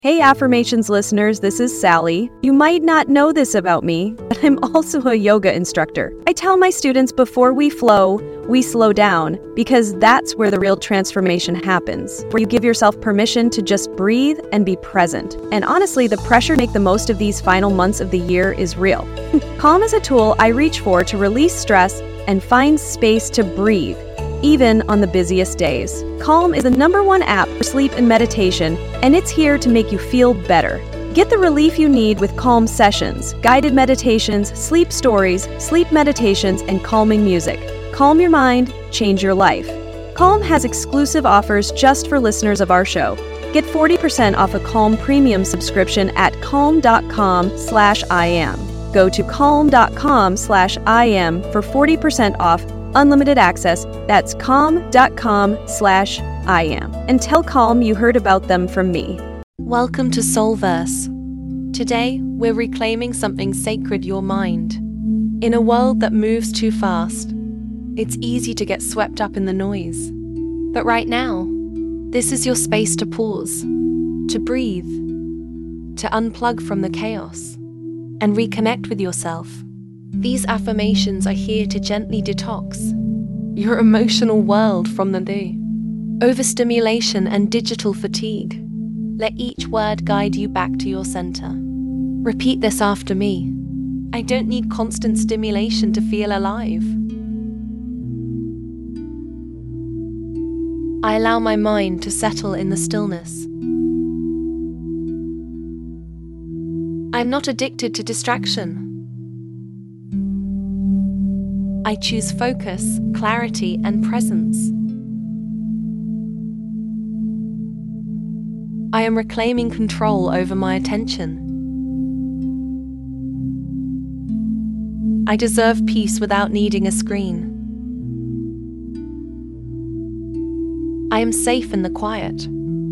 Hey Affirmations listeners, this is Sally. You might not know this about me, but I'm also a yoga instructor. I tell my students before we flow, we slow down, because that's where the real transformation happens, where you give yourself permission to just breathe and be present. And honestly, the pressure to make the most of these final months of the year is real. Calm is a tool I reach for to release stress and find space to breathe, even on the busiest days. Calm is the #1 app for sleep and meditation, and it's here to make you feel better. Get the relief you need with Calm sessions, guided meditations, sleep stories, sleep meditations, and calming music. Calm your mind, change your life. Calm has exclusive offers just for listeners of our show. Get 40% off a Calm premium subscription at calm.com/IM. Go to calm.com/IM for 40% off unlimited access. That's calm.com/IM. And tell Calm you heard about them from me. Welcome to Soulverse. Today, we're reclaiming something sacred, your mind. In a world that moves too fast, it's easy to get swept up in the noise. But right now, this is your space to pause, to breathe, to unplug from the chaos, and reconnect with yourself. These affirmations are here to gently detox your emotional world from the overstimulation and digital fatigue. Let each word guide you back to your center. Repeat this after me. I don't need constant stimulation to feel alive. I allow my mind to settle in the stillness. I'm not addicted to distraction. I choose focus, clarity, and presence. I am reclaiming control over my attention. I deserve peace without needing a screen. I am safe in the quiet.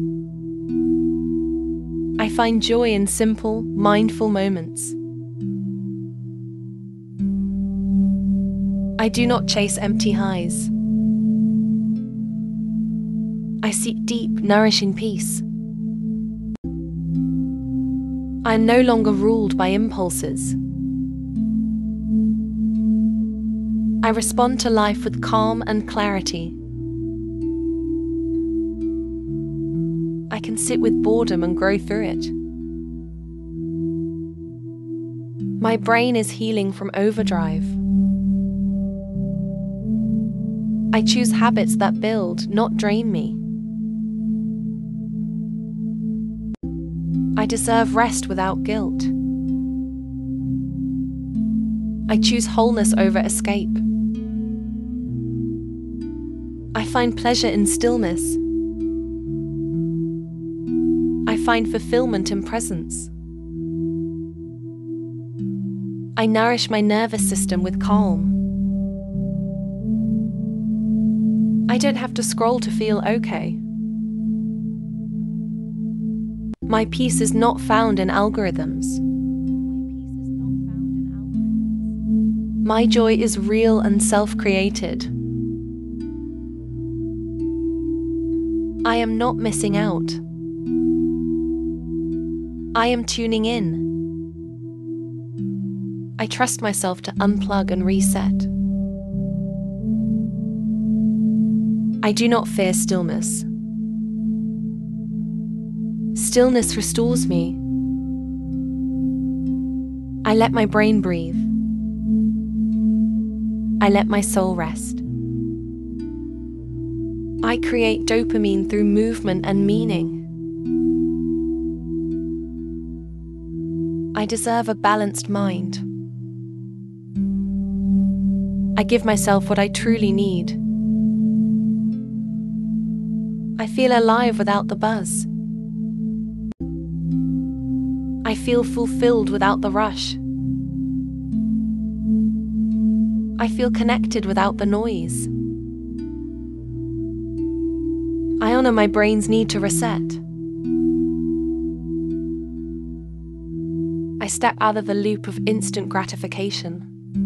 I find joy in simple, mindful moments. I do not chase empty highs. I seek deep, nourishing peace. I am no longer ruled by impulses. I respond to life with calm and clarity. I can sit with boredom and grow through it. My brain is healing from overdrive. I choose habits that build, not drain me. I deserve rest without guilt. I choose wholeness over escape. I find pleasure in stillness. I find fulfillment in presence. I nourish my nervous system with calm. I don't have to scroll to feel okay. My peace is not found in algorithms. My joy is real and self-created. I am not missing out. I am tuning in. I trust myself to unplug and reset. I do not fear stillness. Stillness restores me. I let my brain breathe. I let my soul rest. I create dopamine through movement and meaning. I deserve a balanced mind. I give myself what I truly need. I feel alive without the buzz. I feel fulfilled without the rush. I feel connected without the noise. I honor my brain's need to reset. I step out of the loop of instant gratification.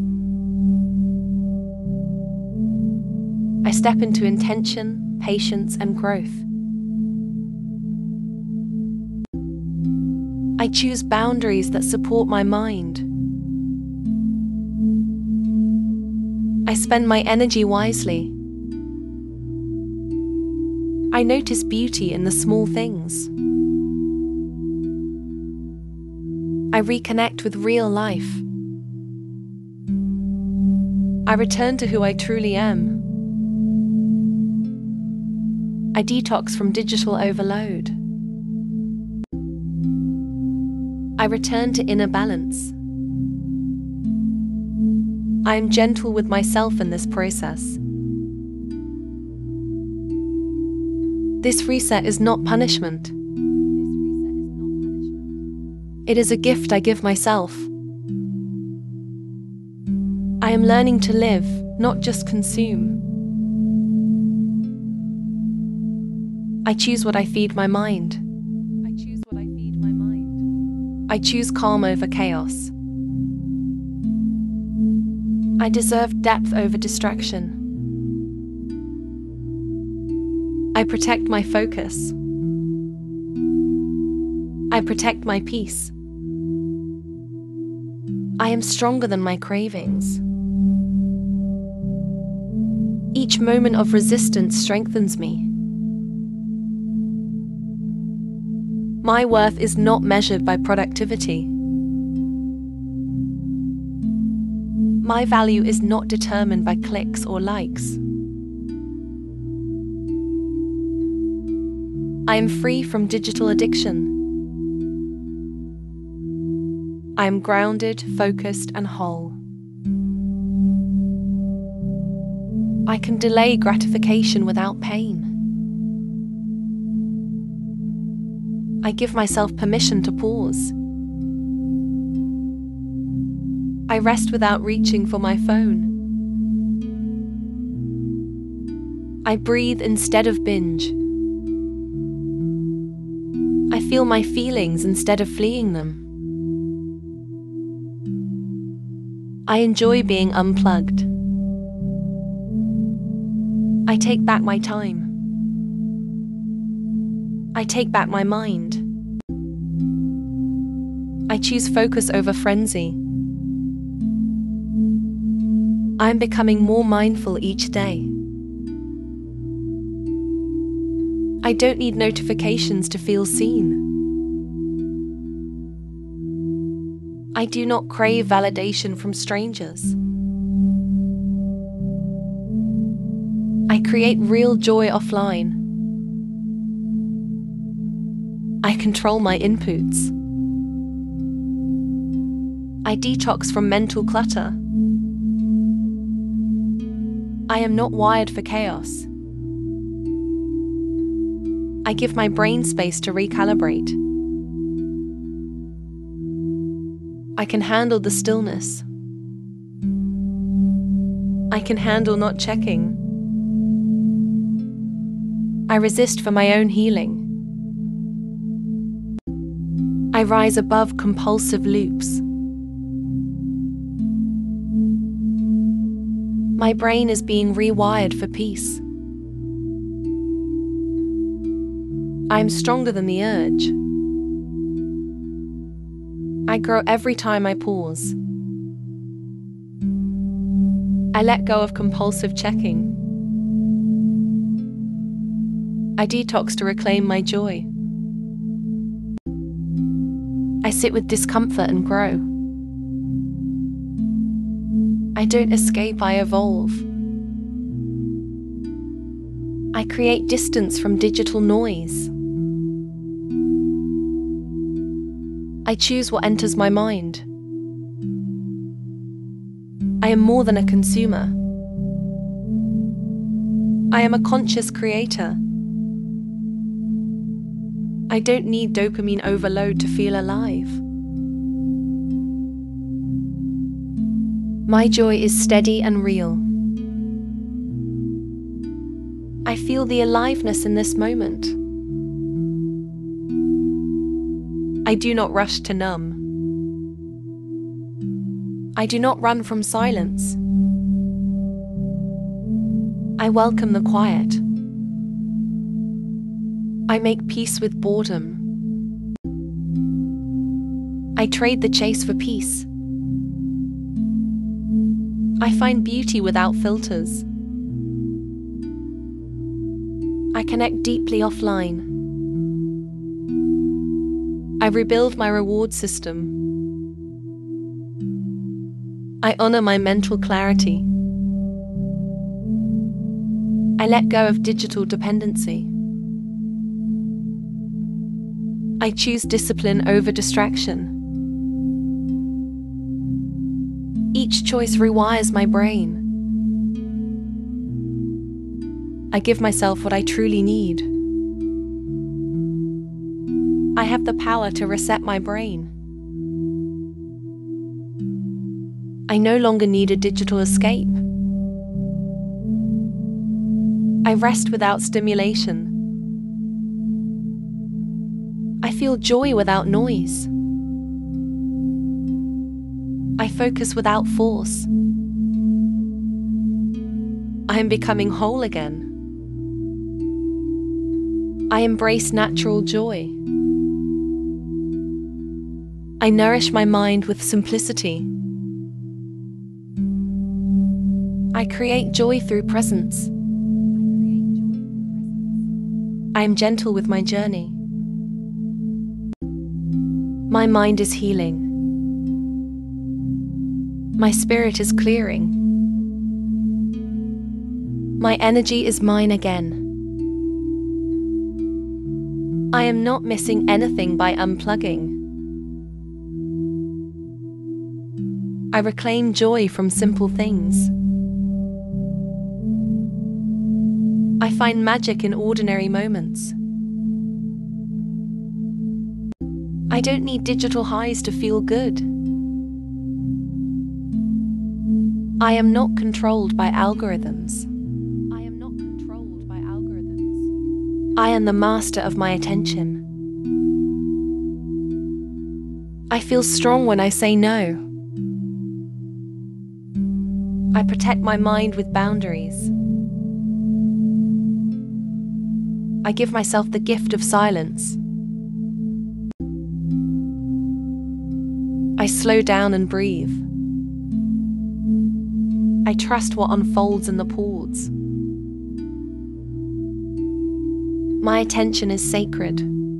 I step into intention, patience, and growth. I choose boundaries that support my mind. I spend my energy wisely. I notice beauty in the small things. I reconnect with real life. I return to who I truly am. I detox from digital overload. I return to inner balance. I am gentle with myself in this process. This reset is not punishment. It is a gift I give myself. I am learning to live, not just consume. I choose what I feed my mind. I choose calm over chaos. I deserve depth over distraction. I protect my focus. I protect my peace. I am stronger than my cravings. Each moment of resistance strengthens me. My worth is not measured by productivity. My value is not determined by clicks or likes. I am free from digital addiction. I am grounded, focused, and whole. I can delay gratification without pain. I give myself permission to pause. I rest without reaching for my phone. I breathe instead of binge. I feel my feelings instead of fleeing them. I enjoy being unplugged. I take back my time. I take back my mind. I choose focus over frenzy. I am becoming more mindful each day. I don't need notifications to feel seen. I do not crave validation from strangers. I create real joy offline. I control my inputs. I detox from mental clutter. I am not wired for chaos. I give my brain space to recalibrate. I can handle the stillness. I can handle not checking. I resist for my own healing. I rise above compulsive loops. My brain is being rewired for peace. I am stronger than the urge. I grow every time I pause. I let go of compulsive checking. I detox to reclaim my joy. I sit with discomfort and grow. I don't escape, I evolve. I create distance from digital noise. I choose what enters my mind. I am more than a consumer. I am a conscious creator. I don't need dopamine overload to feel alive. My joy is steady and real. I feel the aliveness in this moment. I do not rush to numb. I do not run from silence. I welcome the quiet. I make peace with boredom. I trade the chase for peace. I find beauty without filters. I connect deeply offline. I rebuild my reward system. I honor my mental clarity. I let go of digital dependency. I choose discipline over distraction. Each choice rewires my brain. I give myself what I truly need. I have the power to reset my brain. I no longer need a digital escape. I rest without stimulation. I feel joy without noise. I focus without force. I am becoming whole again. I embrace natural joy. I nourish my mind with simplicity. I create joy through presence. I am gentle with my journey. My mind is healing. My spirit is clearing. My energy is mine again. I am not missing anything by unplugging. I reclaim joy from simple things. I find magic in ordinary moments. I don't need digital highs to feel good. I am not controlled by algorithms. I am the master of my attention. I feel strong when I say no. I protect my mind with boundaries. I give myself the gift of silence. I slow down and breathe. I trust what unfolds in the pause. My attention is sacred.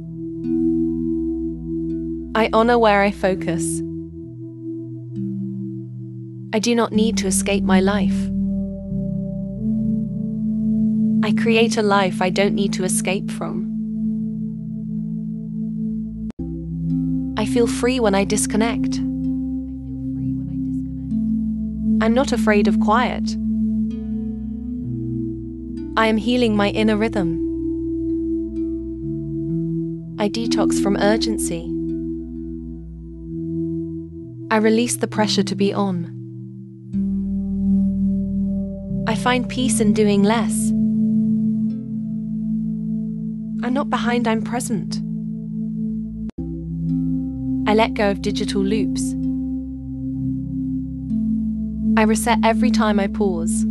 I honor where I focus. I do not need to escape my life. I create a life I don't need to escape from. I feel free when I disconnect. I'm not afraid of quiet. I am healing my inner rhythm. I detox from urgency. I release the pressure to be on. I find peace in doing less. I'm not behind, I'm present. I let go of digital loops. I reset every time I pause.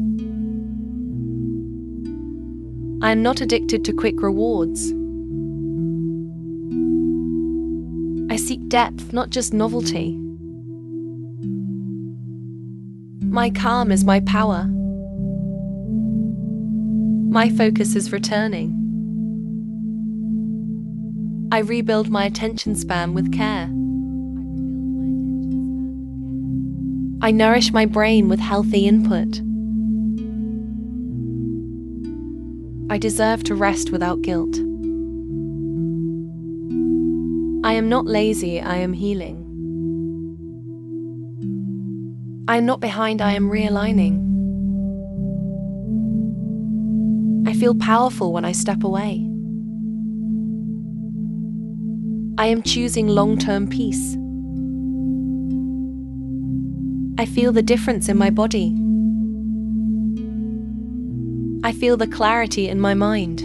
I am not addicted to quick rewards. I seek depth, not just novelty. My calm is my power. My focus is returning. I rebuild my attention span with care. I nourish my brain with healthy input. I deserve to rest without guilt. I am not lazy, I am healing. I am not behind, I am realigning. I feel powerful when I step away. I am choosing long-term peace. I feel the difference in my body. I feel the clarity in my mind.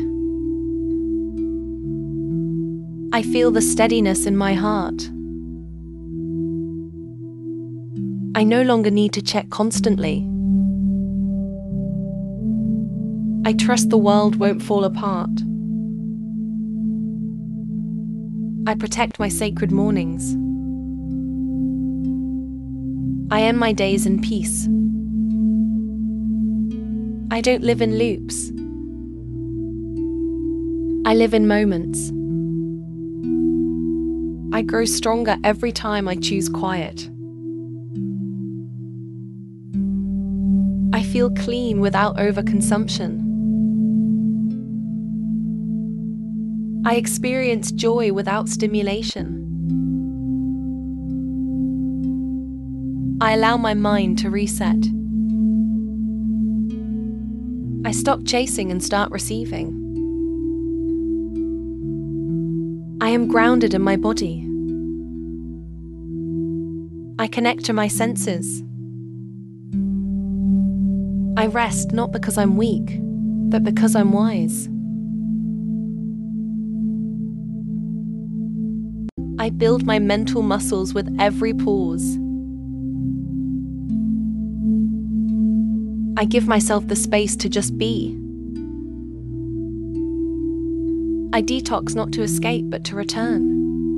I feel the steadiness in my heart. I no longer need to check constantly. I trust the world won't fall apart. I protect my sacred mornings. I end my days in peace. I don't live in loops. I live in moments. I grow stronger every time I choose quiet. I feel clean without overconsumption. I experience joy without stimulation. I allow my mind to reset. I stop chasing and start receiving. I am grounded in my body. I connect to my senses. I rest not because I'm weak, but because I'm wise. I build my mental muscles with every pause. I give myself the space to just be. I detox not to escape, but to return.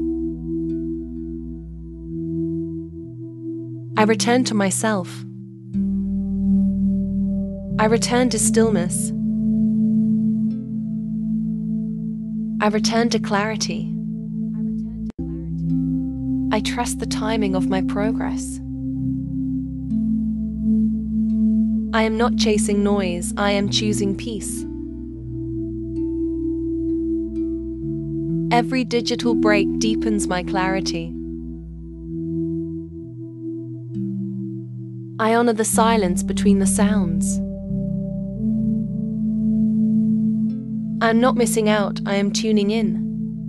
I return to myself. I return to stillness. I return to clarity. I trust the timing of my progress. I am not chasing noise, I am choosing peace. Every digital break deepens my clarity. I honor the silence between the sounds. I am not missing out, I am tuning in.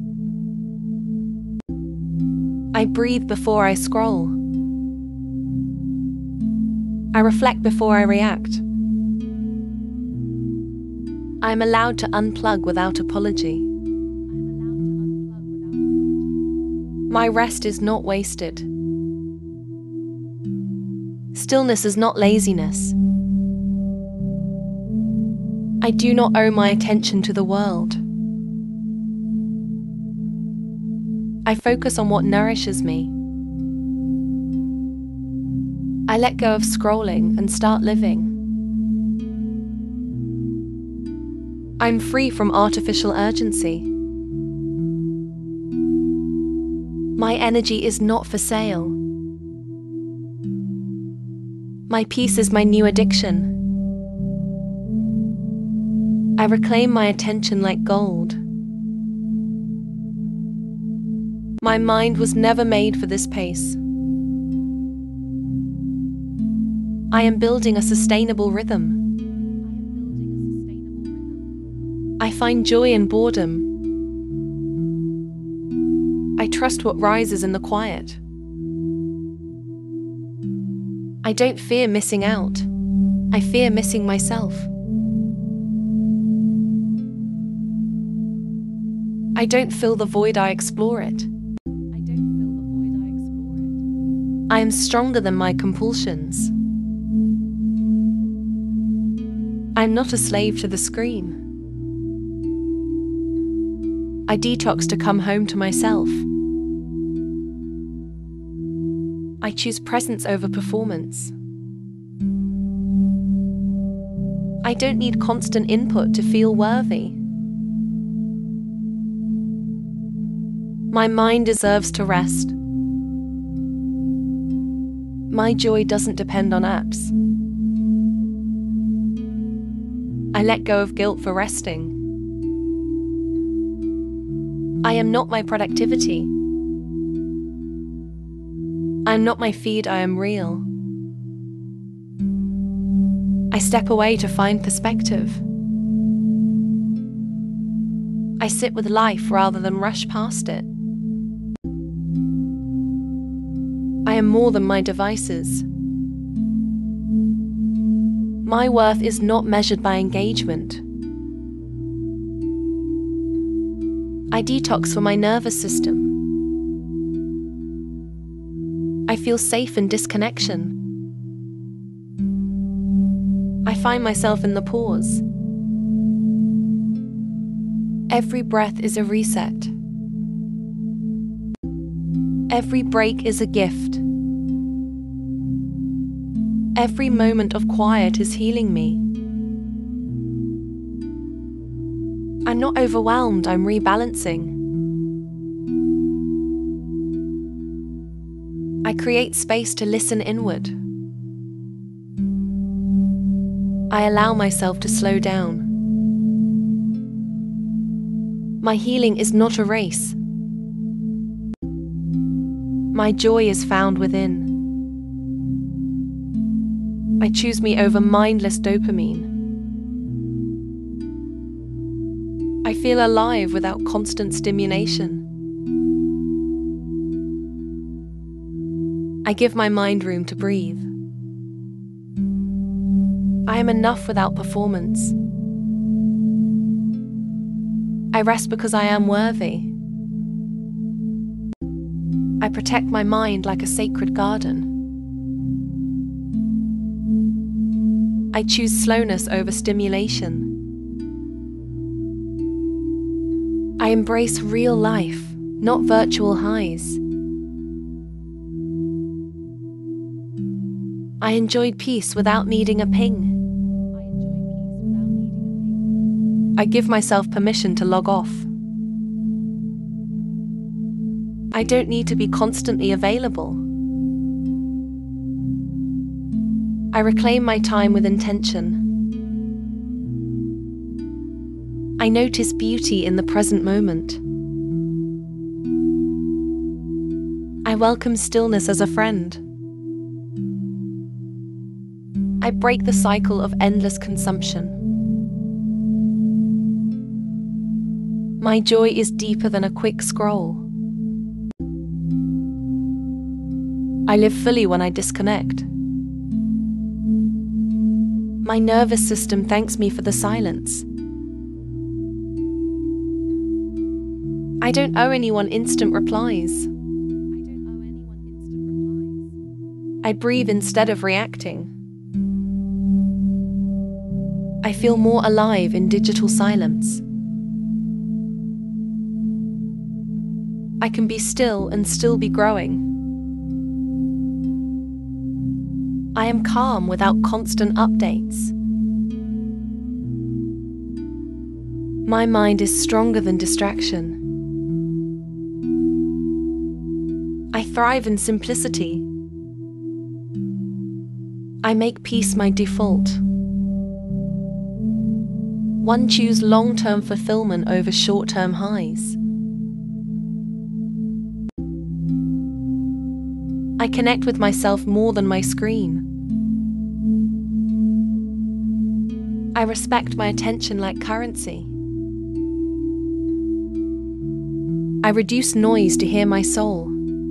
I breathe before I scroll. I reflect before I react. I am allowed to unplug without apology. My rest is not wasted. Stillness is not laziness. I do not owe my attention to the world. I focus on what nourishes me. I let go of scrolling and start living. I'm free from artificial urgency. My energy is not for sale. My peace is my new addiction. I reclaim my attention like gold. My mind was never made for this pace. I am building a sustainable rhythm. I find joy in boredom. I trust what rises in the quiet. I don't fear missing out. I fear missing myself. I don't fill the void, I explore it. I am stronger than my compulsions. I am not a slave to the screen. I detox to come home to myself. I choose presence over performance. I don't need constant input to feel worthy. My mind deserves to rest. My joy doesn't depend on apps. I let go of guilt for resting. I am not my productivity. I am not my feed, I am real. I step away to find perspective. I sit with life rather than rush past it. I am more than my devices. My worth is not measured by engagement. I detox for my nervous system. I feel safe in disconnection. I find myself in the pause. Every breath is a reset. Every break is a gift. Every moment of quiet is healing me. I'm not overwhelmed, I'm rebalancing. I create space to listen inward. I allow myself to slow down. My healing is not a race. My joy is found within. I choose me over mindless dopamine. I feel alive without constant stimulation. I give my mind room to breathe. I am enough without performance. I rest because I am worthy. I protect my mind like a sacred garden. I choose slowness over stimulation. I embrace real life, not virtual highs. I enjoyed peace without needing a ping. I give myself permission to log off. I don't need to be constantly available. I reclaim my time with intention. I notice beauty in the present moment. I welcome stillness as a friend. I break the cycle of endless consumption. My joy is deeper than a quick scroll. I live fully when I disconnect. My nervous system thanks me for the silence. I don't owe anyone instant replies. I breathe instead of reacting. I feel more alive in digital silence. I can be still and still be growing. I am calm without constant updates. My mind is stronger than distraction. I thrive in simplicity. I make peace my default. One chooses long-term fulfillment over short-term highs. I connect with myself more than my screen. I respect my attention like currency. I reduce noise to hear my soul.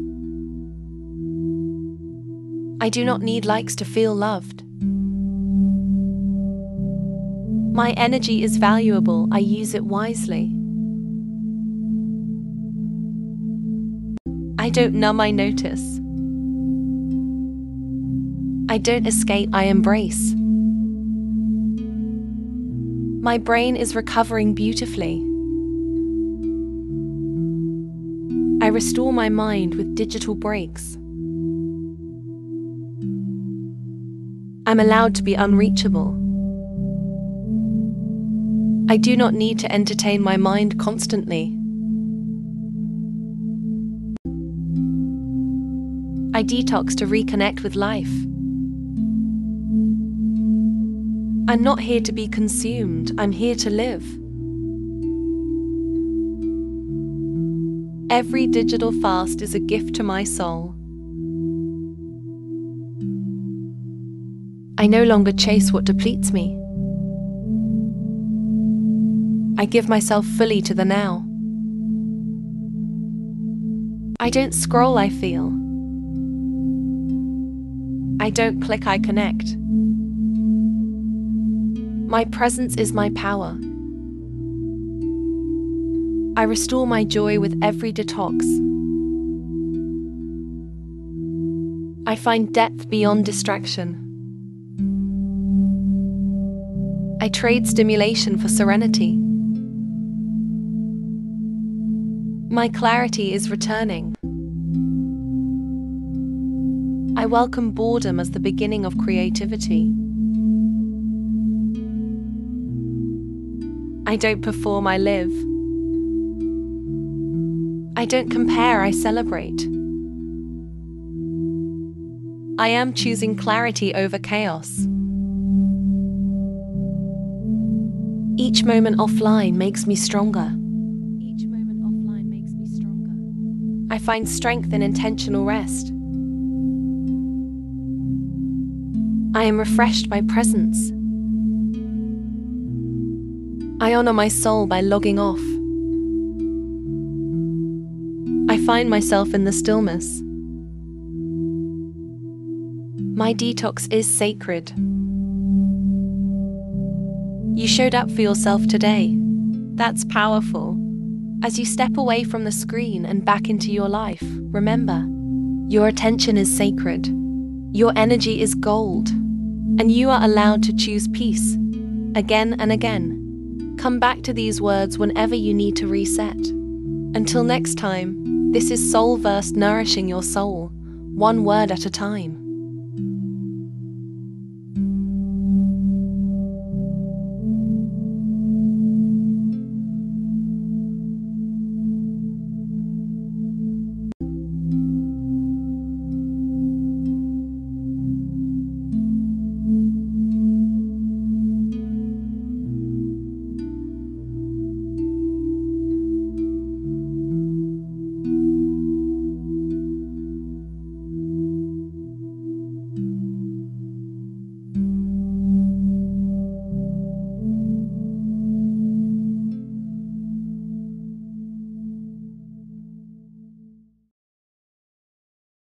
I do not need likes to feel loved. My energy is valuable, I use it wisely. I don't numb, I notice. I don't escape, I embrace. My brain is recovering beautifully. I restore my mind with digital breaks. I'm allowed to be unreachable. I do not need to entertain my mind constantly. I detox to reconnect with life. I'm not here to be consumed, I'm here to live. Every digital fast is a gift to my soul. I no longer chase what depletes me. I give myself fully to the now. I don't scroll, I feel. I don't click, I connect. My presence is my power. I restore my joy with every detox. I find depth beyond distraction. I trade stimulation for serenity. My clarity is returning. I welcome boredom as the beginning of creativity. I don't perform, I live. I don't compare, I celebrate. I am choosing clarity over chaos. Each moment offline makes me stronger. I find strength in intentional rest. I am refreshed by presence. I honor my soul by logging off. I find myself in the stillness. My detox is sacred. You showed up for yourself today. That's powerful. As you step away from the screen and back into your life, remember, your attention is sacred. Your energy is gold. And you are allowed to choose peace, again and again. Come back to these words whenever you need to reset. Until next time, this is Soulverse nourishing your soul, one word at a time.